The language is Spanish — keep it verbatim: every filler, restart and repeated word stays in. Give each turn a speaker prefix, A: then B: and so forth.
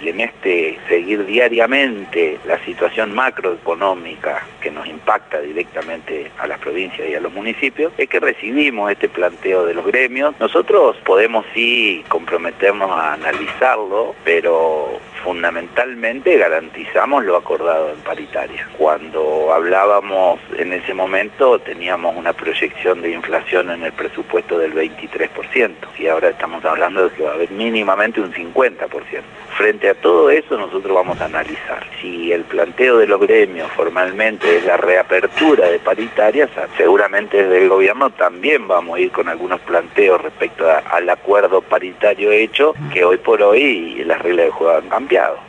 A: que en este seguir diariamente la situación macroeconómica que nos impacta directamente a las provincias y a los municipios, es que recibimos este planteo de los gremios. Nosotros podemos sí comprometernos a analizarlo, pero fundamentalmente garantizamos lo acordado en paritaria. Cuando hablábamos en ese momento teníamos una proyección de inflación en el presupuesto del veintitrés por ciento y ahora estamos hablando de que va a haber mínimamente un cincuenta por ciento. Frente a todo eso nosotros vamos a analizar. Si el planteo de los gremios formalmente es la reapertura de paritarias, seguramente desde el gobierno también vamos a ir con algunos planteos respecto a, al acuerdo paritario hecho, que hoy por hoy las reglas de juego han cambiado.